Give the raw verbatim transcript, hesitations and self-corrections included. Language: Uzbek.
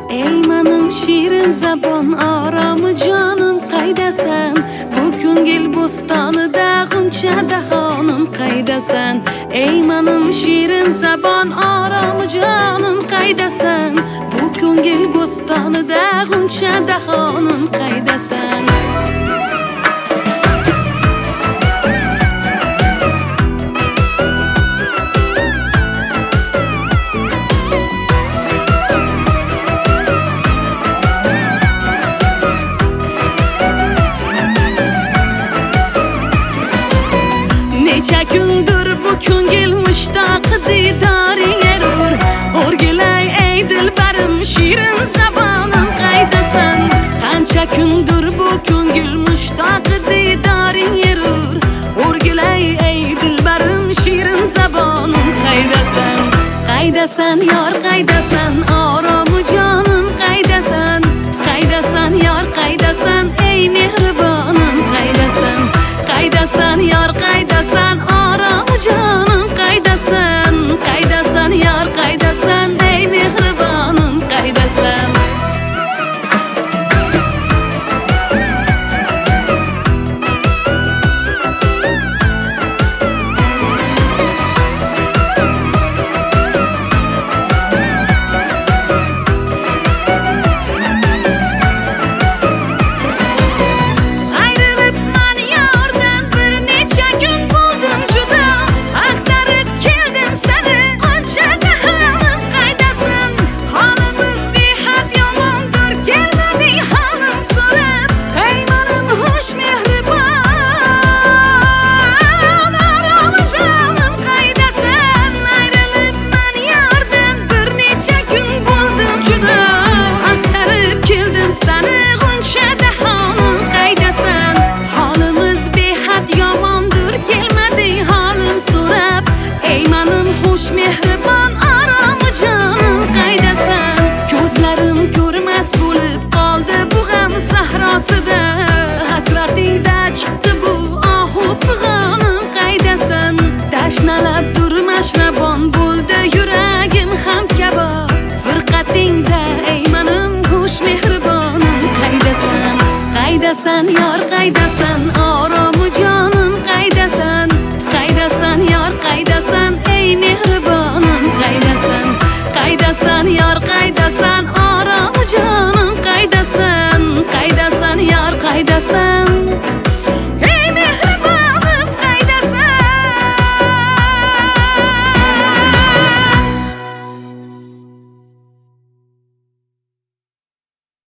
Ey menim şirin zabon aramı canım qaydasan? Bu ko'ngil bo'stonida g'uncha dahonim qaydasan? Ey menim şirin zabon aramı canım qaydasan? Bu ko'ngil bo'stonida g'uncha dahonim qaydasan? Necha kundir bu ko'ngil mushtaq didoring erur. O'rgilay ey dilbarim shirin zabonim qaydasan? Qancha kundir bu ko'ngil mushtaq didoring erur. O'rgilay ey dilbarim shirin zabonim qaydasan? Qaydasan yor qaydasan, oromi jonim qaydasan? Qaydasan yor qaydasan, ey mehribonim qaydasan? Qaydasan yor qaydasan, oromi jonim qaydasan? Qaydasan yor qaydasan, ey mehribonim qaydasan? Hasratingda chiqdi bu ohu fig'onim qaydasan? Tashnalab durmashrabon bo'ldi yuragim ham kabob. Firqatingda ey menim xush mehribonim qaydasan? Qaydasan yor qaydasan, oromi jonim qaydasan? Qaydasan yor qaydasan, ey mehribonim